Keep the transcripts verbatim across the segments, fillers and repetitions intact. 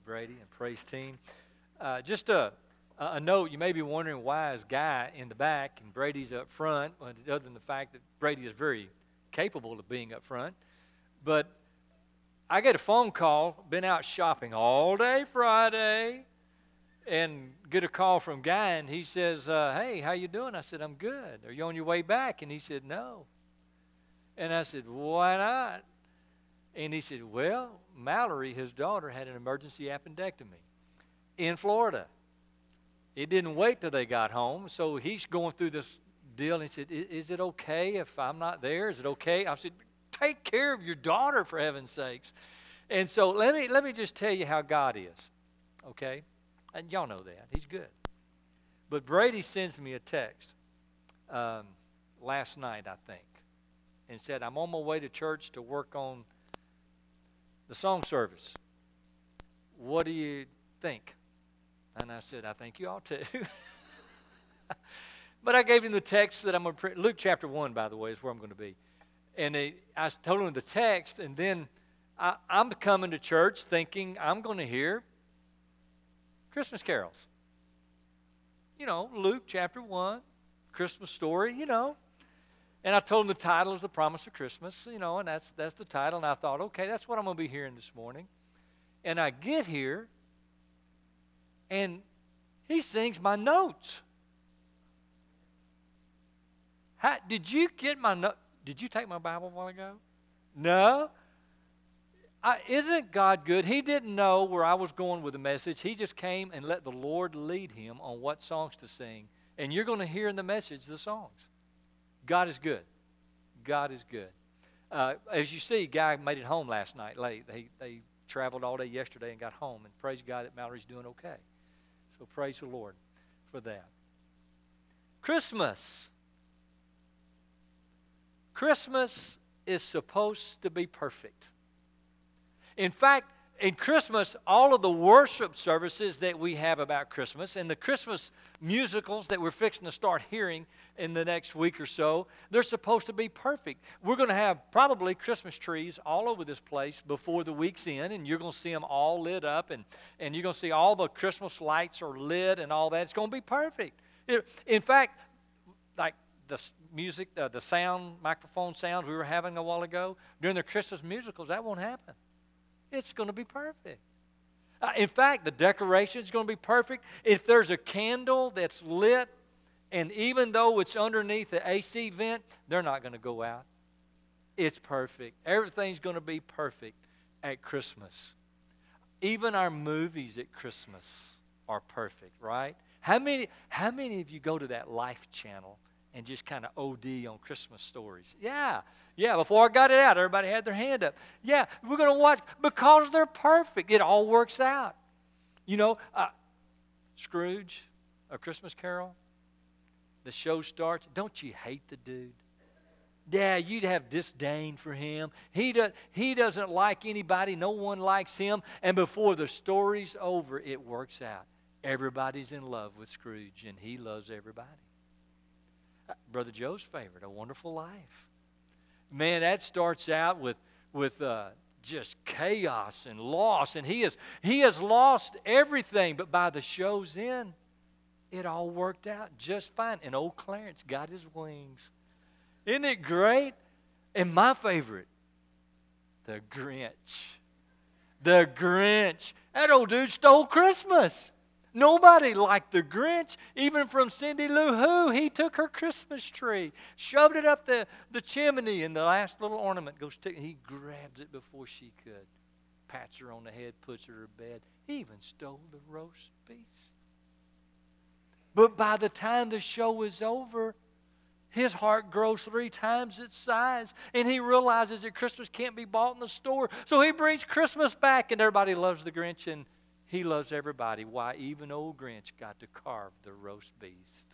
Brady and praise team. Uh, just a, a note, you may be wondering why is Guy in the back and Brady's up front, other than the fact that Brady is very capable of being up front. But I get a phone call, been out shopping all day Friday, and get a call from Guy, and he says, uh, hey, how you doing? I said, I'm good. Are you on your way back? And he said, no. And I said, why not? And he said, well, Mallory, his daughter, had an emergency appendectomy in Florida. It didn't wait till they got home, so he's going through this deal, and he said, is it okay if I'm not there? Is it okay? I said, take care of your daughter, for heaven's sakes. And so let me let me just tell you how God is, okay? And y'all know that. He's good. But Brady sends me a text um, last night, I think, and said, I'm on my way to church to work on the song service. What do you think? And I said, I think you ought to. But I gave him the text that I'm going to print. Luke chapter one, by the way, is where I'm going to be. And they, I told him the text, and then I, I'm coming to church thinking I'm going to hear Christmas carols. You know, Luke chapter one, Christmas story, you know. And I told him the title is The Promise of Christmas, you know, and that's that's the title. And I thought, okay, that's what I'm going to be hearing this morning. And I get here, and he sings my notes. How, did you get my note? Did you take my Bible a while ago? No. I, isn't God good? He didn't know where I was going with the message. He just came and let the Lord lead him on what songs to sing. And you're going to hear in the message the songs. God is good. God is good. Uh, as you see, Guy made it home last night late. They, they traveled all day yesterday and got home. And praise God that Mallory's doing okay. So praise the Lord for that. Christmas. Christmas is supposed to be perfect. In fact, in Christmas, all of the worship services that we have about Christmas and the Christmas musicals that we're fixing to start hearing in the next week or so, they're supposed to be perfect. We're going to have probably Christmas trees all over this place before the week's end, and you're going to see them all lit up, and, and you're going to see all the Christmas lights are lit and all that. It's going to be perfect. In fact, like the music, uh, the sound, microphone sounds we were having a while ago, during the Christmas musicals, that won't happen. It's going to be perfect. Uh, in fact, the decoration is going to be perfect. If there's a candle that's lit, and even though it's underneath the A C vent, they're not going to go out. It's perfect. Everything's going to be perfect at Christmas. Even our movies at Christmas are perfect, right? How many, how many of you go to that Life Channel and just kind of O D on Christmas stories? Yeah, yeah, before I got it out, everybody had their hand up. Yeah, we're going to watch because they're perfect. It all works out. You know, uh, Scrooge, A Christmas Carol, the show starts. Don't you hate the dude? Yeah, you'd have disdain for him. He, does, he doesn't like anybody. No one likes him. And before the story's over, it works out. Everybody's in love with Scrooge, and he loves everybody. Brother Joe's favorite, A Wonderful Life. Man, that starts out with with uh, just chaos and loss, and he has he has lost everything. But by the show's end, it all worked out just fine. And old Clarence got his wings. Isn't it great? And my favorite, the Grinch. The Grinch. That old dude stole Christmas. Nobody liked the Grinch. Even from Cindy Lou Who, he took her Christmas tree, shoved it up the, the chimney, and the last little ornament goes to, he grabs it before she could, pats her on the head, puts her to bed. He even stole the roast beast. But by the time the show is over, his heart grows three times its size, and he realizes that Christmas can't be bought in the store. So he brings Christmas back, and everybody loves the Grinch, and he loves everybody. Why, even old Grinch got to carve the roast beast.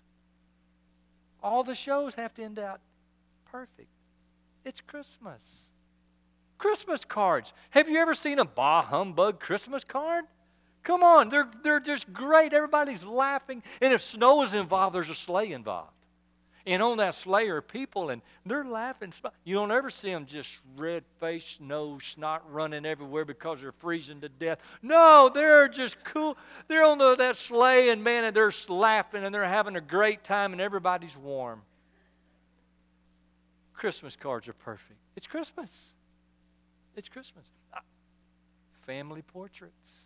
All the shows have to end out perfect. It's Christmas. Christmas cards. Have you ever seen a bah humbug Christmas card? Come on, they're, they're just great. Everybody's laughing. And if snow is involved, there's a sleigh involved. And on that sleigh are people, and they're laughing. You don't ever see them just red-faced, nose, snot running everywhere because they're freezing to death. No, they're just cool. They're on the, that sleigh, and man, and they're laughing, and they're having a great time, and everybody's warm. Christmas cards are perfect. It's Christmas. It's Christmas. Family portraits.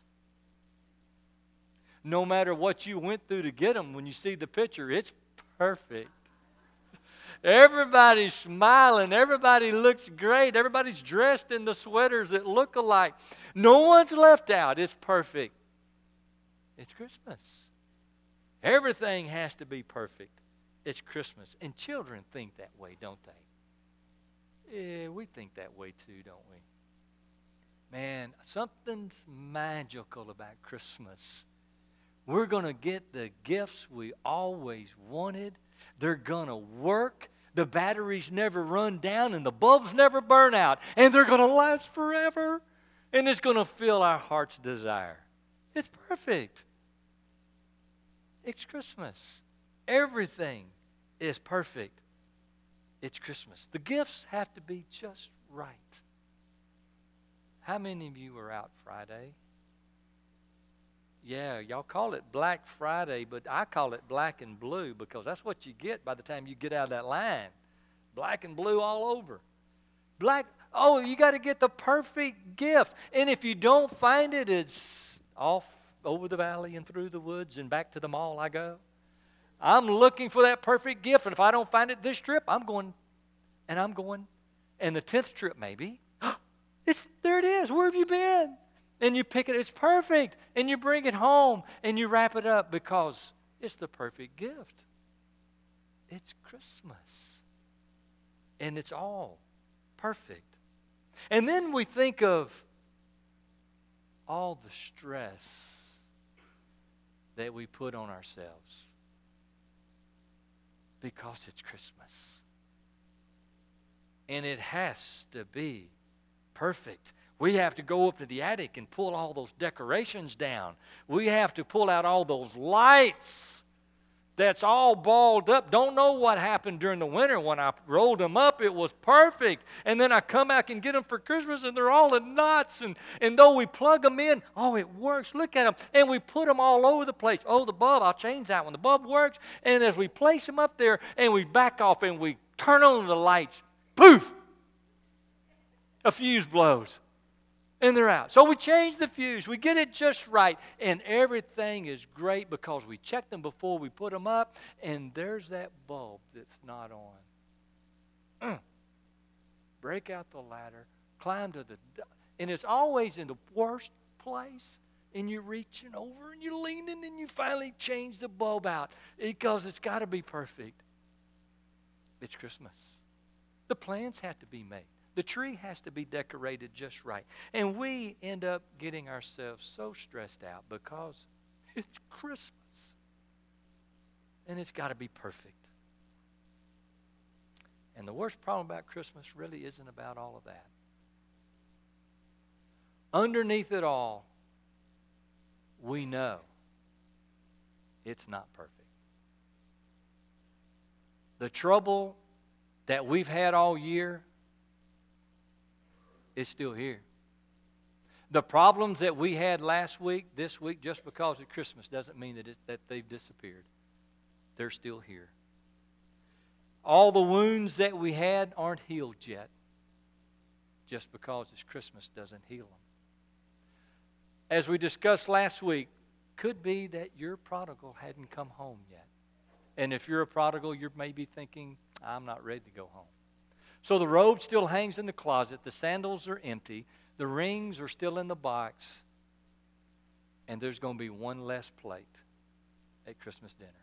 No matter what you went through to get them, when you see the picture, it's perfect. Everybody's smiling. Everybody looks great. Everybody's dressed in the sweaters that look alike. No one's left out. It's perfect. It's Christmas. Everything has to be perfect. It's Christmas. And children think that way, don't they? Yeah, we think that way too, don't we? Man, something's magical about Christmas. We're going to get the gifts we always wanted. They're going to work. The batteries never run down and the bulbs never burn out. And they're going to last forever. And it's going to fill our heart's desire. It's perfect. It's Christmas. Everything is perfect. It's Christmas. The gifts have to be just right. How many of you were out Friday? Yeah, y'all call it Black Friday, but I call it black and blue because that's what you get by the time you get out of that line. Black and blue all over. Black, oh, you got to get the perfect gift. And if you don't find it, it's off over the valley and through the woods and back to the mall I go. I'm looking for that perfect gift, and if I don't find it this trip, I'm going, and I'm going, and the tenth trip maybe, it's there it is. Where have you been? And you pick it, it's perfect, and you bring it home, and you wrap it up because it's the perfect gift. It's Christmas, and it's all perfect. And then we think of all the stress that we put on ourselves because it's Christmas. And it has to be perfect. We have to go up to the attic and pull all those decorations down. We have to pull out all those lights that's all balled up. Don't know what happened during the winter. When I rolled them up, it was perfect. And then I come back and get them for Christmas, and they're all in knots. And, and though we plug them in, oh, it works. Look at them. And we put them all over the place. Oh, the bulb, I'll change that one. The bulb works. And as we place them up there, and we back off, and we turn on the lights, poof, a fuse blows. And they're out. So we change the fuse. We get it just right. And everything is great because we checked them before we put them up. And there's that bulb that's not on. Mm. Break out the ladder. Climb to the... And it's always in the worst place. And you're reaching over and you're leaning and you finally change the bulb out. Because it's got to be perfect. It's Christmas. The plans have to be made. The tree has to be decorated just right. And we end up getting ourselves so stressed out because it's Christmas. And it's got to be perfect. And the worst problem about Christmas really isn't about all of that. Underneath it all, we know it's not perfect. The trouble that we've had all year, it's still here. The problems that we had last week, this week, just because of Christmas doesn't mean that, it, that they've disappeared. They're still here. All the wounds that we had aren't healed yet. Just because it's Christmas doesn't heal them. As we discussed last week, could be that your prodigal hadn't come home yet. And if you're a prodigal, you're maybe thinking, I'm not ready to go home. So the robe still hangs in the closet. The sandals are empty. The rings are still in the box. And there's going to be one less plate at Christmas dinner.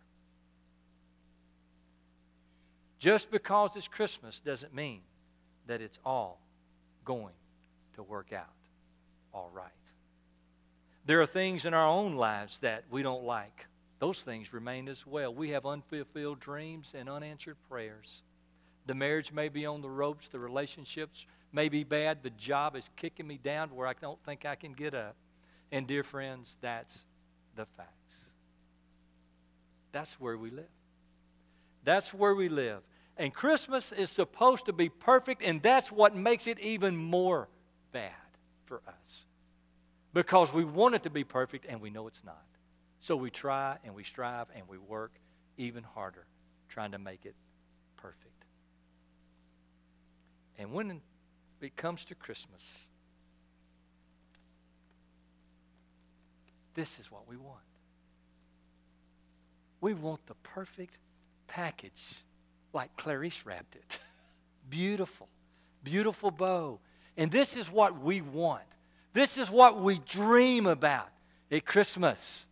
Just because it's Christmas doesn't mean that it's all going to work out all right. There are things in our own lives that we don't like. Those things remain as well. We have unfulfilled dreams and unanswered prayers. The marriage may be on the ropes. The relationships may be bad. The job is kicking me down to where I don't think I can get up. And dear friends, that's the facts. That's where we live. That's where we live. And Christmas is supposed to be perfect, and that's what makes it even more bad for us. Because we want it to be perfect, and we know it's not. So we try, and we strive, and we work even harder trying to make it perfect. And when it comes to Christmas, this is what we want. We want the perfect package, like Clarice wrapped it. Beautiful, beautiful bow. And this is what we want. This is what we dream about at Christmas.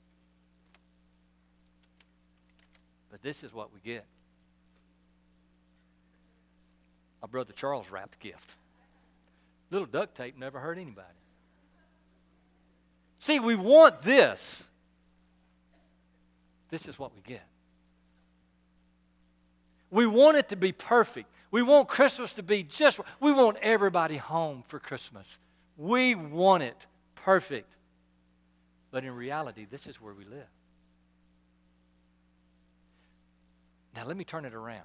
But this is what we get. My brother Charles wrapped the gift. Little duct tape never hurt anybody. See, we want this. This is what we get. We want it to be perfect. We want Christmas to be just, we want everybody home for Christmas. We want it perfect. But in reality, this is where we live. Now, let me turn it around.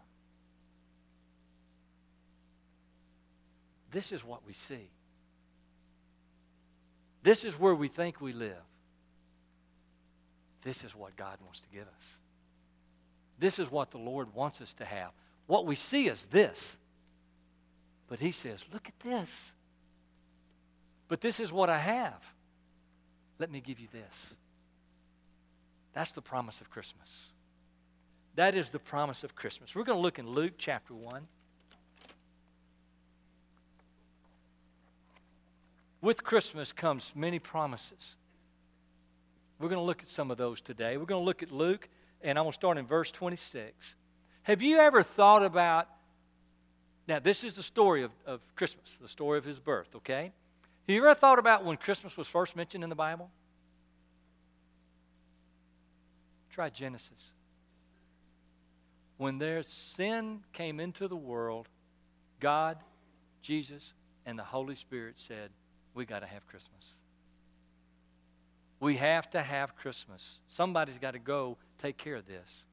This is what we see. This is where we think we live. This is what God wants to give us. This is what the Lord wants us to have. What we see is this. But He says, look at this. But this is what I have. Let me give you this. That's the promise of Christmas. That is the promise of Christmas. We're going to look in Luke chapter one. With Christmas comes many promises. We're going to look at some of those today. We're going to look at Luke, and I'm going to start in verse twenty-six. Have you ever thought about, now this is the story of, of Christmas, the story of His birth, okay? Have you ever thought about when Christmas was first mentioned in the Bible? Try Genesis. When their sin came into the world, God, Jesus, and the Holy Spirit said, we got to have Christmas. We have to have Christmas. Somebody's got to go take care of this.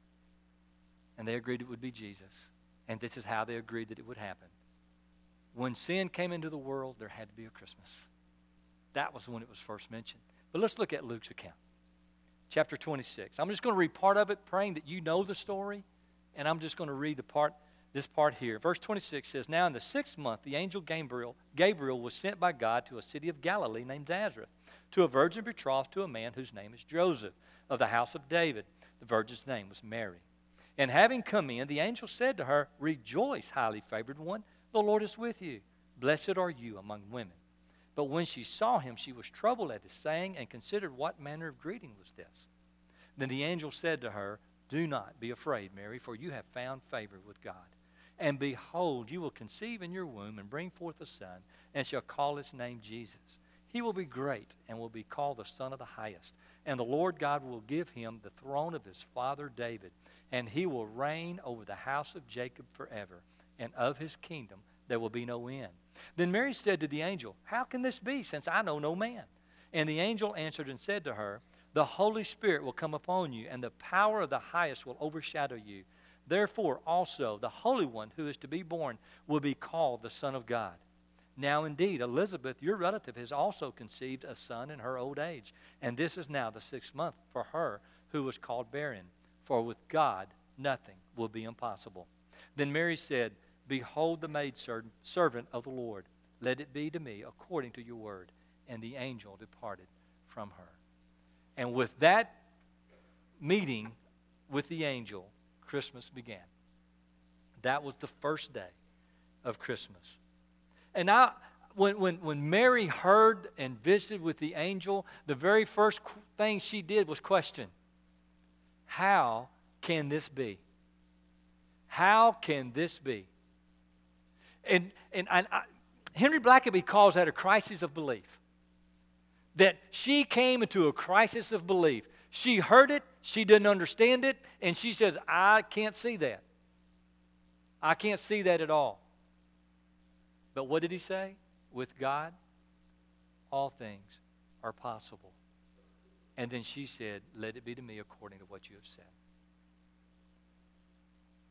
And they agreed it would be Jesus. And this is how they agreed that it would happen. When sin came into the world, there had to be a Christmas. That was when it was first mentioned. But let's look at Luke's account. Chapter twenty-six. I'm just going to read part of it, praying that you know the story. And I'm just going to read the part, this part here. Verse twenty-six says, now in the sixth month, the angel Gabriel, Gabriel was sent by God to a city of Galilee named Nazareth, to a virgin betrothed to a man whose name is Joseph, of the house of David. The virgin's name was Mary. And having come in, the angel said to her, rejoice, highly favored one, the Lord is with you. Blessed are you among women. But when she saw him, she was troubled at his saying, and considered what manner of greeting was this. Then the angel said to her, do not be afraid, Mary, for you have found favor with God. And behold, you will conceive in your womb and bring forth a son, and shall call his name Jesus. He will be great and will be called the Son of the Highest. And the Lord God will give him the throne of his father David, and he will reign over the house of Jacob forever, and of his kingdom there will be no end. Then Mary said to the angel, how can this be, since I know no man? And the angel answered and said to her, the Holy Spirit will come upon you, and the power of the highest will overshadow you. Therefore also the Holy One who is to be born will be called the Son of God. Now indeed, Elizabeth, your relative, has also conceived a son in her old age, and this is now the sixth month for her who was called barren. For with God nothing will be impossible. Then Mary said, behold the maidservant of the Lord. Let it be to me according to your word. And the angel departed from her. And with that meeting with the angel, Christmas began. That was the first day of Christmas. And now, when, when, when Mary heard and visited with the angel, the very first thing she did was question, how can this be? How can this be? And, and, and I, Henry Blackaby calls that a crisis of belief. That she came into a crisis of belief. She heard it, she didn't understand it, and she says, I can't see that. I can't see that at all. But what did he say? With God, all things are possible. And then she said, let it be to me according to what you have said.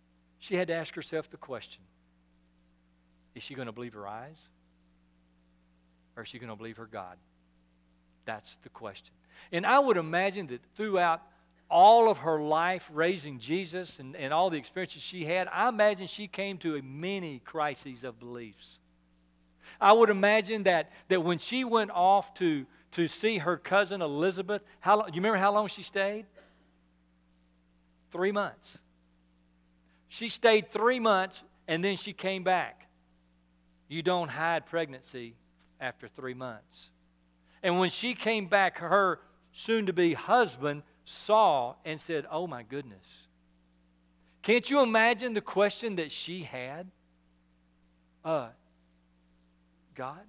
She had to ask herself the question, is she going to believe her eyes? Or is she going to believe her God? That's the question. And I would imagine that throughout all of her life raising Jesus and, and all the experiences she had, I imagine she came to a many crises of beliefs. I would imagine that, that when she went off to, to see her cousin Elizabeth, how long, you remember how long she stayed? Three months. She stayed three months and then she came back. You don't hide pregnancy after three months. And when she came back, her soon-to-be husband saw and said, oh my goodness. Can't you imagine the question that she had? Uh, God,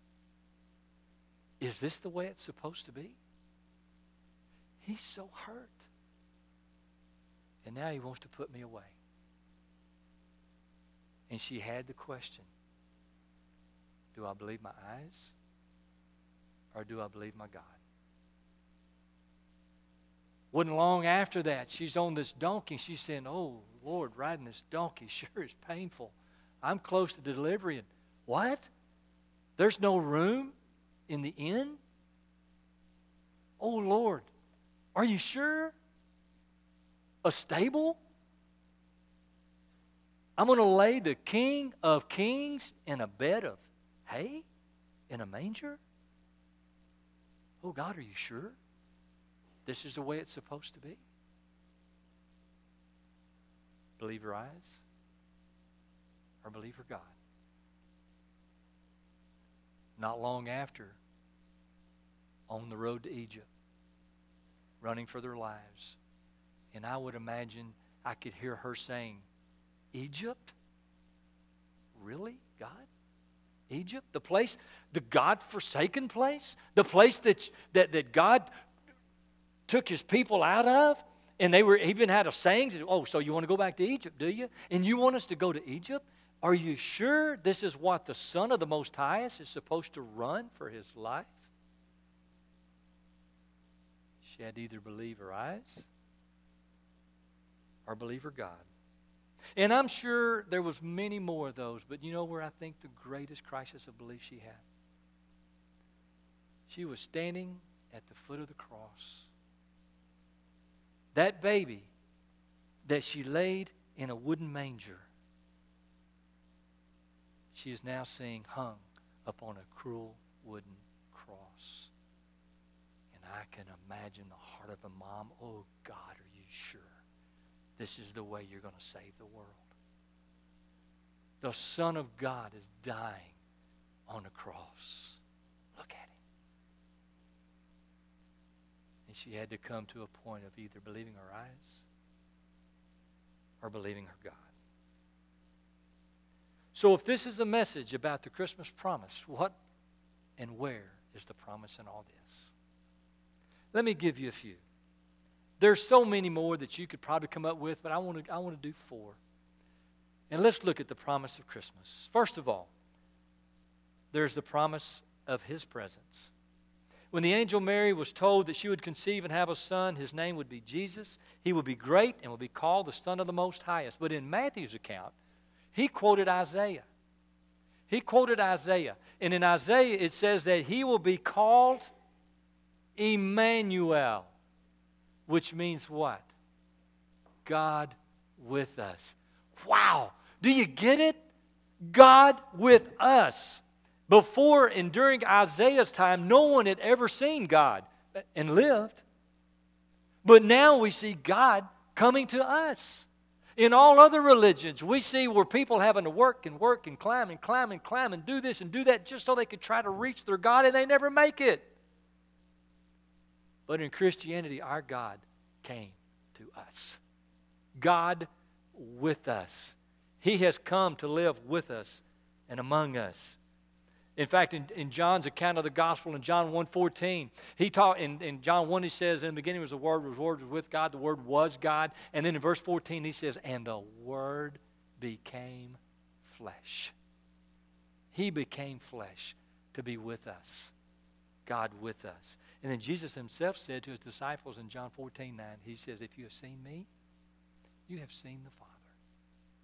is this the way it's supposed to be? He's so hurt. And now he wants to put me away. And she had the question, do I believe my eyes or do I believe my God? Wasn't long after that, she's on this donkey. She's saying, oh, Lord, riding this donkey sure is painful. I'm close to delivery. And what? There's no room in the inn? Oh, Lord, are you sure? A stable? I'm going to lay the King of Kings in a bed of hay? In a manger? Oh, God, are you sure? This is the way it's supposed to be? Believe her eyes or believe her God? Not long after, on the road to Egypt, running for their lives. And I would imagine I could hear her saying, Egypt? Really, God? Egypt? The place, the God-forsaken place? The place that, that, that God took his people out of? And they were even had a saying, oh, so you want to go back to Egypt, do you? And you want us to go to Egypt? Are you sure this is what the Son of the Most Highest is supposed to run for his life? She had to either believe her eyes or believe her God. And I'm sure there was many more of those, but you know where I think the greatest crisis of belief she had? She was standing at the foot of the cross. That baby that she laid in a wooden manger, she is now seeing hung upon a cruel wooden cross. And I can imagine the heart of a mom. Oh, God, are you sure this is the way you're going to save the world? The Son of God is dying on a cross. Look at him. And she had to come to a point of either believing her eyes or believing her God. So if this is a message about the Christmas promise, what and where is the promise in all this? Let me give you a few. There's so many more that you could probably come up with, but I want to I want to do four. And let's look at the promise of Christmas. First of all, there's the promise of his presence. When the angel Mary was told that she would conceive and have a son, his name would be Jesus. He would be great and would be called the Son of the Most Highest. But in Matthew's account, he quoted Isaiah. He quoted Isaiah. And in Isaiah it says that he will be called Emmanuel, which means what? God with us. Wow. Do you get it? God with us. Before and during Isaiah's time, no one had ever seen God and lived. But now we see God coming to us. In all other religions, we see where people having to work and work and climb and climb and climb and do this and do that just so they could try to reach their God, and they never make it. But in Christianity, our God came to us. God with us. He has come to live with us and among us. In fact, in, in John's account of the gospel, in John one fourteen, he taught in, in John one, he says, in the beginning was the Word, the Word was with God, the Word was God. And then in verse fourteen, he says, and the Word became flesh. He became flesh to be with us. God with us. And then Jesus himself said to his disciples in John fourteen nine, he says, if you have seen me, you have seen the Father.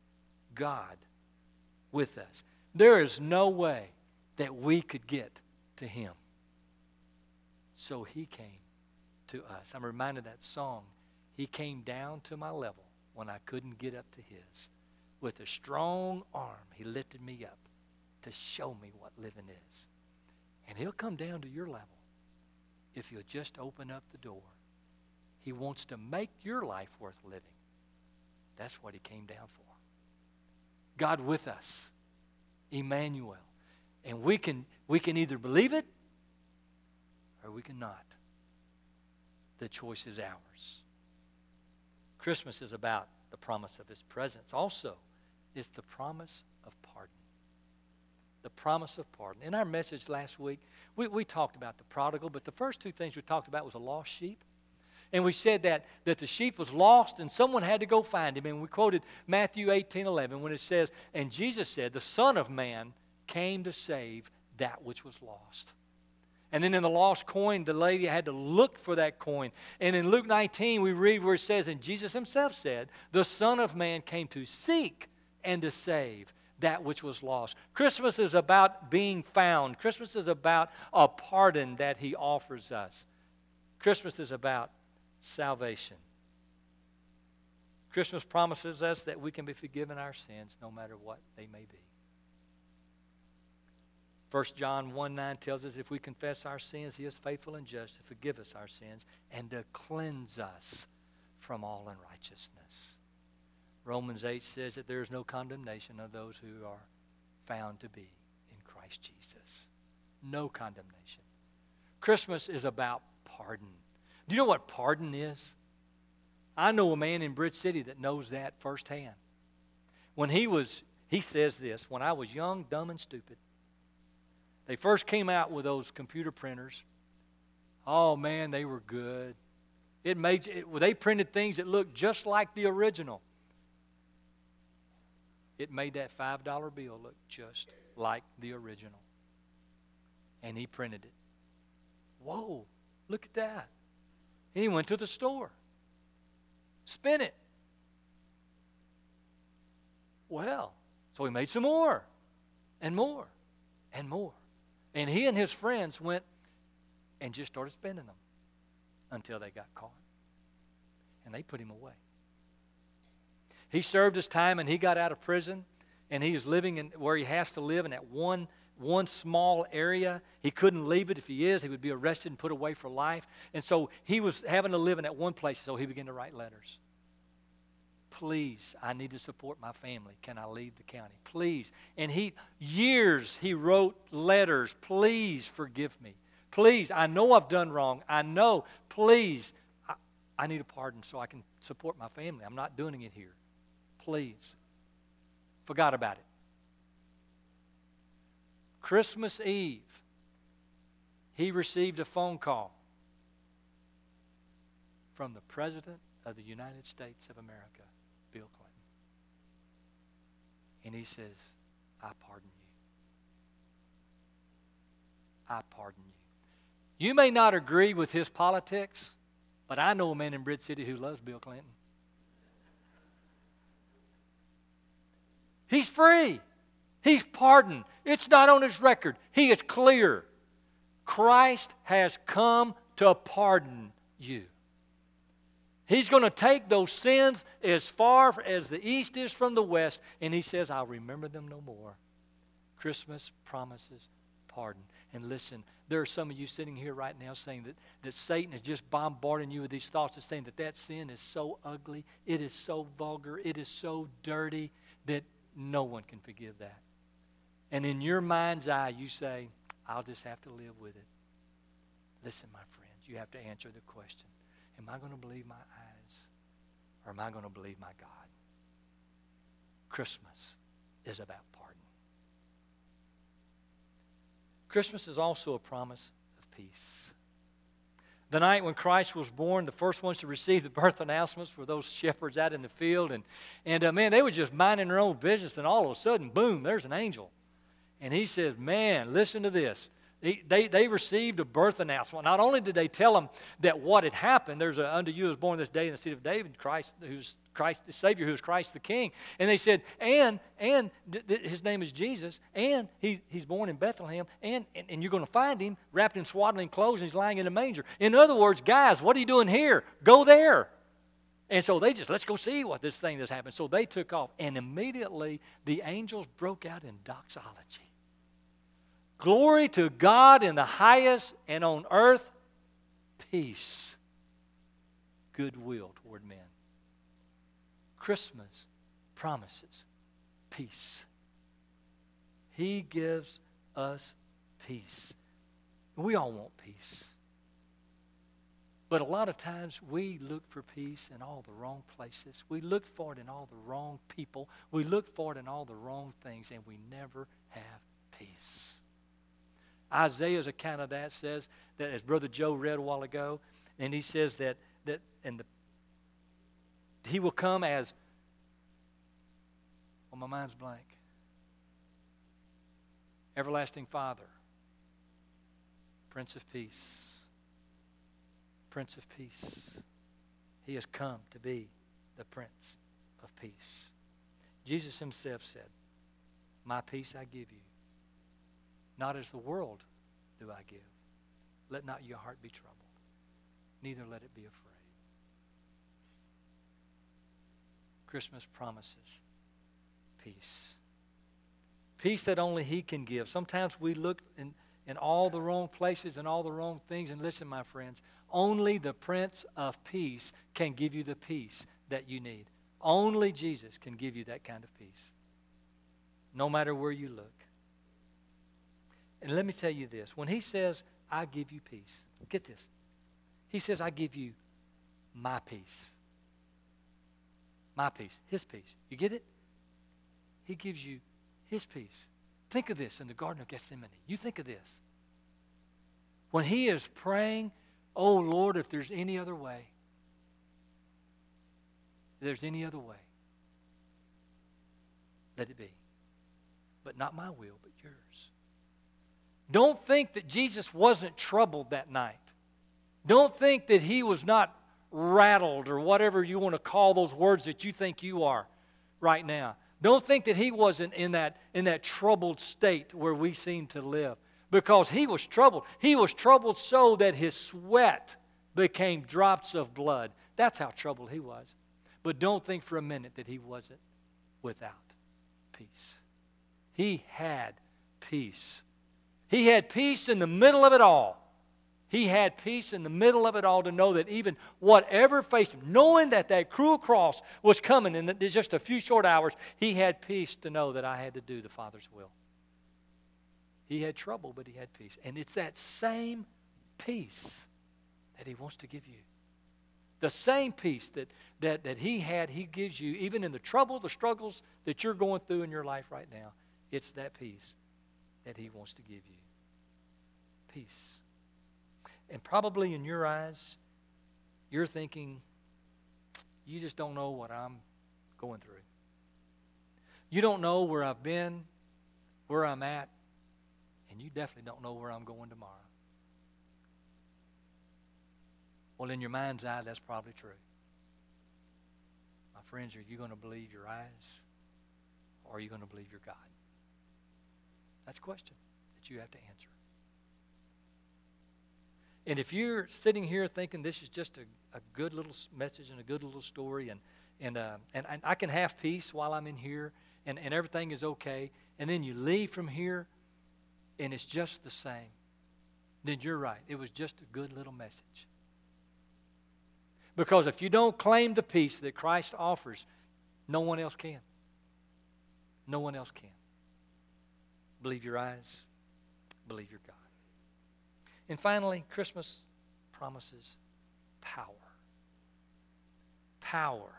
God with us. There is no way that we could get to Him. So He came to us. I'm reminded of that song. He came down to my level when I couldn't get up to His. With a strong arm, He lifted me up to show me what living is. And He'll come down to your level if you'll just open up the door. He wants to make your life worth living. That's what He came down for. God with us, Emmanuel. And we can, we can either believe it or we cannot. The choice is ours. Christmas is about the promise of His presence. Also, it's the promise of pardon. The promise of pardon. In our message last week, we, we talked about the prodigal, but the first two things we talked about was a lost sheep. And we said that, that the sheep was lost and someone had to go find him. And we quoted Matthew eighteen eleven when it says, and Jesus said, the Son of Man came to save that which was lost. And then in the lost coin, the lady had to look for that coin. And in Luke nineteen, we read where it says, and Jesus Himself said, the Son of Man came to seek and to save that which was lost. Christmas is about being found. Christmas is about a pardon that He offers us. Christmas is about salvation. Christmas promises us that we can be forgiven our sins no matter what they may be. First John one nine tells us if we confess our sins, He is faithful and just to forgive us our sins and to cleanse us from all unrighteousness. Romans eight says that there is no condemnation of those who are found to be in Christ Jesus. No condemnation. Christmas is about pardon. Do you know what pardon is? I know a man in Bridge City that knows that firsthand. When he was, he says this, when I was young, dumb, and stupid, they first came out with those computer printers. Oh, man, they were good. It made it, they printed things that looked just like the original. It made that five dollar bill look just like the original. And he printed it. Whoa, look at that. And he went to the store. Spin it. Well, so he made some more and more and more. And he and his friends went and just started spending them until they got caught. And they put him away. He served his time and he got out of prison. And he's living in where he has to live in that one, one small area. He couldn't leave it. If he is, he would be arrested and put away for life. And so he was having to live in that one place. So he began to write letters. Please, I need to support my family. Can I leave the county? Please. And he, years he wrote letters. Please forgive me. Please, I know I've done wrong. I know. Please, I, I need a pardon so I can support my family. I'm not doing it here. Please. Forgot about it. Christmas Eve, he received a phone call from the President of the United States of America, Bill Clinton. And he says, I pardon you. I pardon you. You may not agree with his politics, but I know a man in Bridge City who loves Bill Clinton. He's free. He's pardoned. It's not on his record. He is clear. Christ has come to pardon you. He's going to take those sins as far as the east is from the west, and he says, I'll remember them no more. Christmas promises pardon. And listen, there are some of you sitting here right now saying that, that Satan is just bombarding you with these thoughts and saying that that sin is so ugly, it is so vulgar, it is so dirty that no one can forgive that. And in your mind's eye, you say, I'll just have to live with it. Listen, my friends, you have to answer the question, am I going to believe my eyes or am I going to believe my God? Christmas is about pardon. Christmas is also a promise of peace. The night when Christ was born, the first ones to receive the birth announcements were those shepherds out in the field. And, and uh, man, they were just minding their own business, and all of a sudden, boom, there's an angel. And he says, man, listen to this. They, they, they received a birth announcement. Not only did they tell them that what had happened, there's a, unto you is born this day in the city of David, Christ, who's Christ the Savior, who's Christ the King. And they said, and, and d- d- his name is Jesus, and he, he's born in Bethlehem, and, and, and you're going to find him wrapped in swaddling clothes, and he's lying in a manger. In other words, guys, what are you doing here? Go there. And so they just, let's go see what this thing that's happened. So they took off, and immediately the angels broke out in doxology. Glory to God in the highest, and on earth, peace, goodwill toward men. Christmas promises peace. He gives us peace. We all want peace. But a lot of times we look for peace in all the wrong places. We look for it in all the wrong people. We look for it in all the wrong things, and we never have peace. Isaiah's account of that says that, as Brother Joe read a while ago, and he says that that and the he will come as, well, my mind's blank. Everlasting Father, Prince of Peace, Prince of Peace. He has come to be the Prince of Peace. Jesus himself said, my peace I give you. Not as the world do I give. Let not your heart be troubled, neither let it be afraid. Christmas promises peace. Peace that only he can give. Sometimes we look in, in all the wrong places and all the wrong things. And listen, my friends, only the Prince of Peace can give you the peace that you need. Only Jesus can give you that kind of peace, no matter where you look. And let me tell you this. When he says, I give you peace, get this. He says, I give you my peace. My peace. His peace. You get it? He gives you his peace. Think of this in the Garden of Gethsemane. You think of this. When he is praying, oh Lord, if there's any other way, if there's any other way, let it be. But not my will, but yours. Don't think that Jesus wasn't troubled that night. Don't think that he was not rattled, or whatever you want to call those words that you think you are right now. Don't think that he wasn't in that, in that troubled state where we seem to live. Because he was troubled. He was troubled so that his sweat became drops of blood. That's how troubled he was. But don't think for a minute that he wasn't without peace. He had peace. He had peace in the middle of it all. He had peace in the middle of it all to know that even whatever faced him, knowing that that cruel cross was coming in just a few short hours, he had peace to know that I had to do the Father's will. He had trouble, but he had peace. And it's that same peace that he wants to give you. The same peace that, that, that he had, he gives you, even in the trouble, the struggles that you're going through in your life right now. It's that peace that he wants to give you. Peace. And probably in your eyes, you're thinking, you just don't know what I'm going through. You don't know where I've been, where I'm at, and you definitely don't know where I'm going tomorrow. Well, in your mind's eye, that's probably true. My friends, are you going to believe your eyes, or are you going to believe your God? That's a question that you have to answer. And if you're sitting here thinking this is just a, a good little message and a good little story, and and, uh, and and I can have peace while I'm in here, and, and everything is okay, and then you leave from here, and it's just the same, then you're right. It was just a good little message. Because if you don't claim the peace that Christ offers, no one else can. No one else can. Believe your eyes. Believe your God. And finally, Christmas promises power. Power.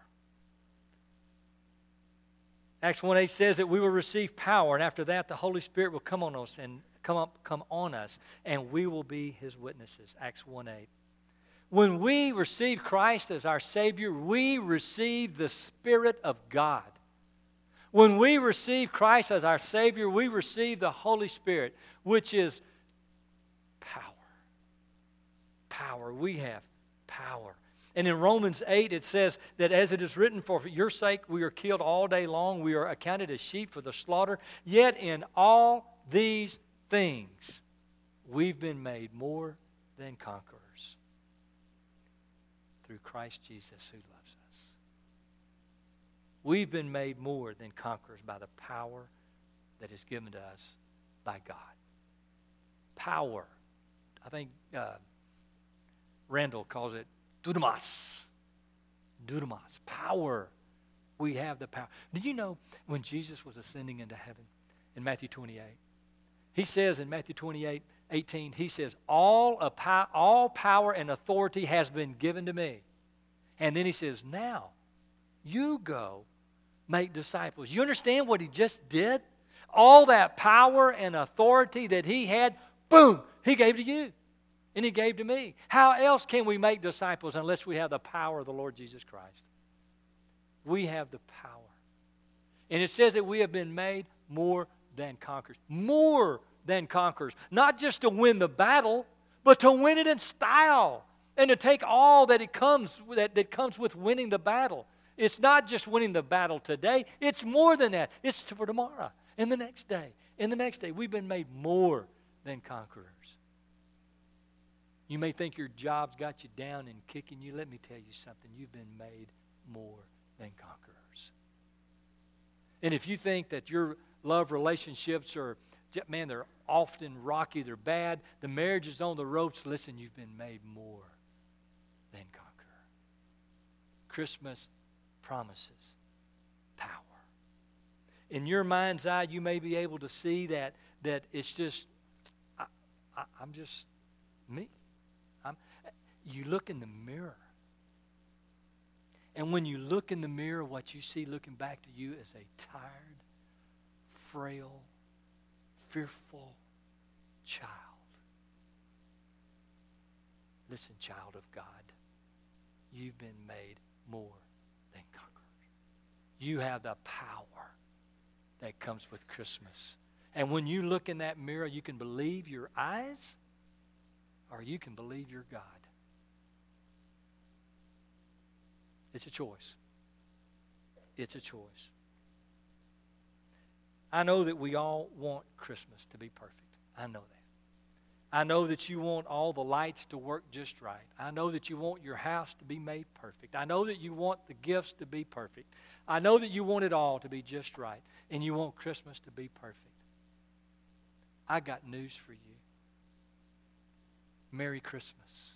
Acts one eight says that we will receive power, and after that the Holy Spirit will come on us and come up, come on us, and we will be his witnesses. Acts one eight. When we receive Christ as our Savior, we receive the Spirit of God. When we receive Christ as our Savior, we receive the Holy Spirit, which is power. We have power. And in Romans eight, it says that as it is written, for your sake we are killed all day long. We are accounted as sheep for the slaughter. Yet in all these things, we've been made more than conquerors through Christ Jesus who loves us. We've been made more than conquerors by the power that is given to us by God. Power. I think uh, Randall calls it dunamis. Dunamis. Power. We have the power. Do you know when Jesus was ascending into heaven in Matthew twenty-eight? He says in Matthew twenty-eight, eighteen, he says, all, a pow- all power and authority has been given to me. And then he says, now you go make disciples. You understand what he just did? All that power and authority that he had, boom, he gave to you. And he gave to me. How else can we make disciples unless we have the power of the Lord Jesus Christ? We have the power. And it says that we have been made more than conquerors. More than conquerors. Not just to win the battle, but to win it in style. And to take all that it comes that, that comes with winning the battle. It's not just winning the battle today. It's more than that. It's for tomorrow. And the next day. And the next day. We've been made more than conquerors. You may think your job's got you down and kicking you. Let me tell you something. You've been made more than conquerors. And if you think that your love relationships are, man, they're often rocky, they're bad, the marriage is on the ropes, listen, you've been made more than conqueror. Christmas promises power. In your mind's eye, you may be able to see that, that it's just, I, I, I'm just me. I'm, you look in the mirror. And when you look in the mirror, what you see looking back to you is a tired, frail, fearful child. Listen, child of God, you've been made more than conquerors. You have the power that comes with Christmas. And when you look in that mirror, you can believe your eyes or you can believe your God. It's a choice. It's a choice. I know that we all want Christmas to be perfect. I know that. I know that you want all the lights to work just right. I know that you want your house to be made perfect. I know that you want the gifts to be perfect. I know that you want it all to be just right. And you want Christmas to be perfect. I got news for you. Merry Christmas.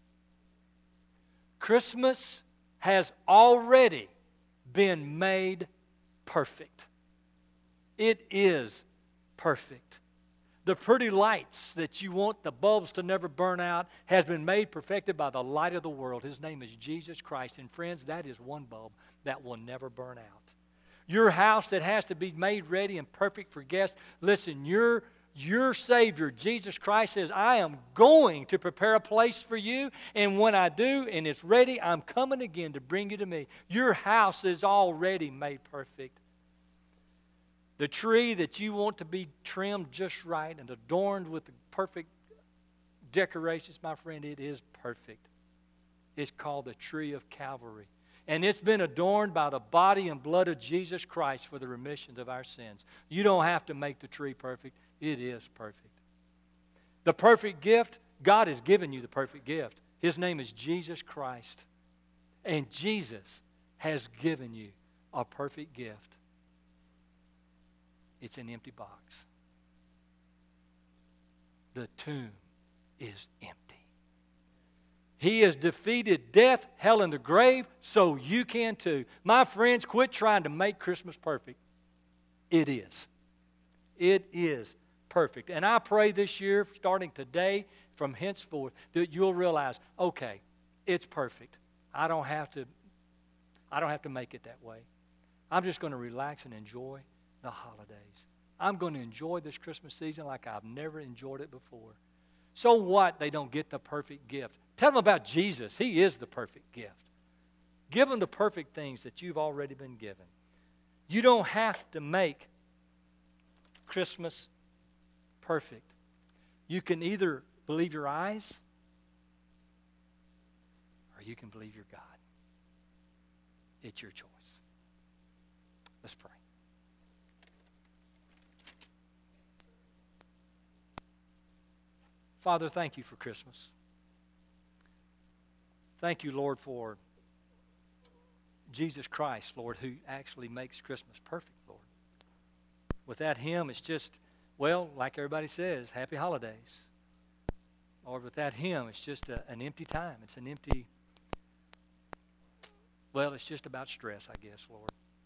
Christmas has already been made perfect. It is perfect. The pretty lights that you want the bulbs to never burn out has been made perfected by the light of the world. His name is Jesus Christ. And friends, that is one bulb that will never burn out. Your house that has to be made ready and perfect for guests, listen, your Your Savior, Jesus Christ, says, I am going to prepare a place for you, and when I do and it's ready, I'm coming again to bring you to me. Your house is already made perfect. The tree that you want to be trimmed just right and adorned with the perfect decorations, my friend, it is perfect. It's called the tree of Calvary. And it's been adorned by the body and blood of Jesus Christ for the remissions of our sins. You don't have to make the tree perfect. It is perfect. The perfect gift, God has given you the perfect gift. His name is Jesus Christ. And Jesus has given you a perfect gift. It's an empty box. The tomb is empty. He has defeated death, hell, and the grave, so you can too. My friends, quit trying to make Christmas perfect. It is. It is perfect. And I pray this year, starting today, from henceforth, that you'll realize, okay, it's perfect. I don't have to, I don't have to make it that way. I'm just going to relax and enjoy the holidays. I'm going to enjoy this Christmas season like I've never enjoyed it before. So what? They don't get the perfect gift. Tell them about Jesus. He is the perfect gift. Give them the perfect things that you've already been given. You don't have to make Christmas perfect. You can either believe your eyes or you can believe you're God. It's your choice. Let's pray. Father, thank you for Christmas. Thank you, Lord, for Jesus Christ, Lord, who actually makes Christmas perfect, Lord. Without him, it's just, well, like everybody says, happy holidays. Lord, without him, it's just a, an empty time. It's an empty, well, it's just about stress, I guess, Lord.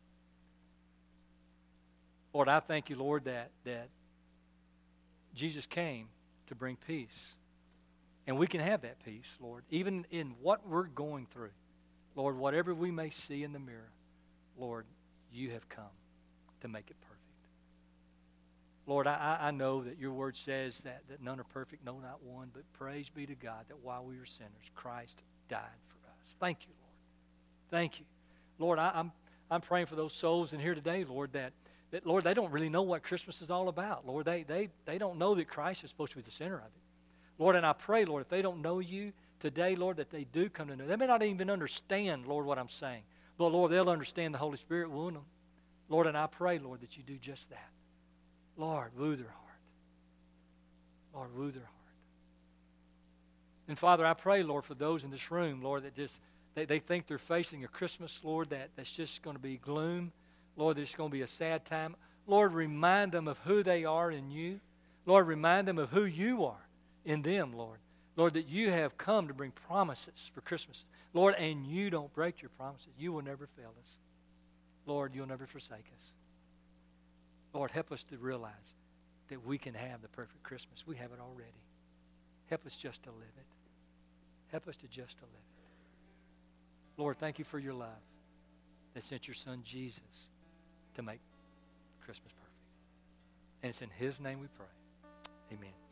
Lord, I thank you, Lord, that, that Jesus came to bring peace. And we can have that peace, Lord, even in what we're going through. Lord, whatever we may see in the mirror, Lord, you have come to make it perfect. Lord, I, I know that your word says that, that none are perfect, no, not one, but praise be to God that while we were sinners, Christ died for us. Thank you, Lord. Thank you. Lord, I, I'm, I'm praying for those souls in here today, Lord, that, that, Lord, they don't really know what Christmas is all about. Lord, they, they, they don't know that Christ is supposed to be the center of it. Lord, and I pray, Lord, if they don't know you today, Lord, that they do come to know. They may not even understand, Lord, what I'm saying. But, Lord, they'll understand the Holy Spirit will woo them. Lord, and I pray, Lord, that you do just that. Lord, woo their heart. Lord, woo their heart. And, Father, I pray, Lord, for those in this room, Lord, that just, they, they think they're facing a Christmas, Lord, that, that's just going to be gloom. Lord, there's going to be a sad time. Lord, remind them of who they are in you. Lord, remind them of who you are in them, Lord. Lord, that you have come to bring promises for Christmas. Lord, and you don't break your promises. You will never fail us. Lord, you'll never forsake us. Lord, help us to realize that we can have the perfect Christmas. We have it already. Help us just to live it. Help us to just to live it. Lord, thank you for your love that sent your son Jesus to make Christmas perfect. And it's in his name we pray. Amen.